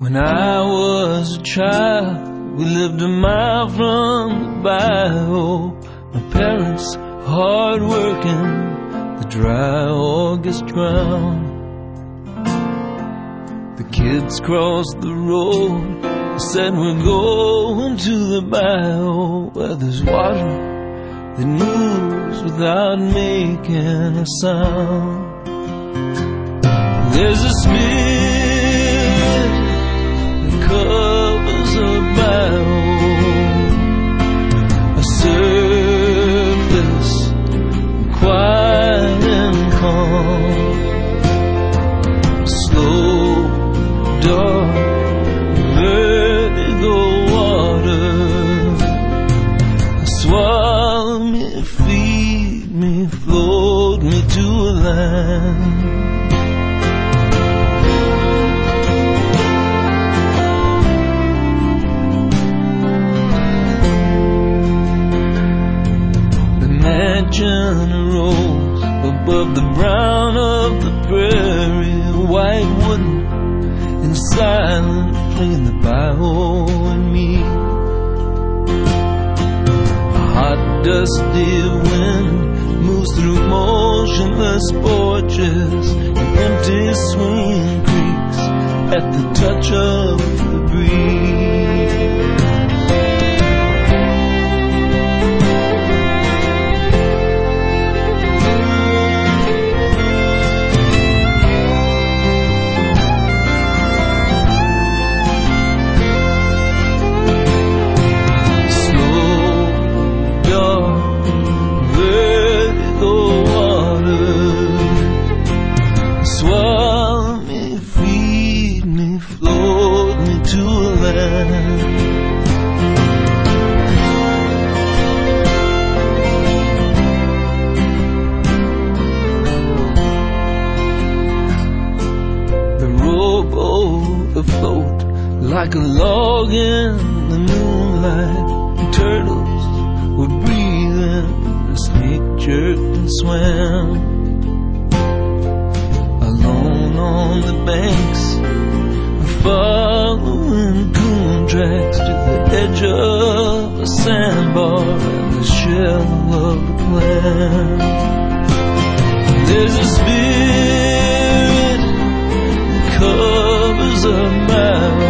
When I was a child, we lived a mile from the bayou. My parents hard working, the dry August drowned. The kids crossed the road, said we're going to the bayou, where there's water that moves without making a sound. There's a spirit that covers a bayou, a surface quiet and calm, slow, dark, vertigo water. Swallow me, feed me, float me to a land. The mansion rose above the brown of the prairie, white wooden and silent between the bayou and me. Hot, dusty wind moves through motionless porches and empty swinging creeks at the touch of the breeze. Swallow me, feed me, float me to a land. The rowboat afloat like a log in the moonlight. Turtles were breathing, the snake jerked and swam. On the banks, following coon tracks to the edge of a sandbar and the shell of a clam. There's a spirit that covers a mile,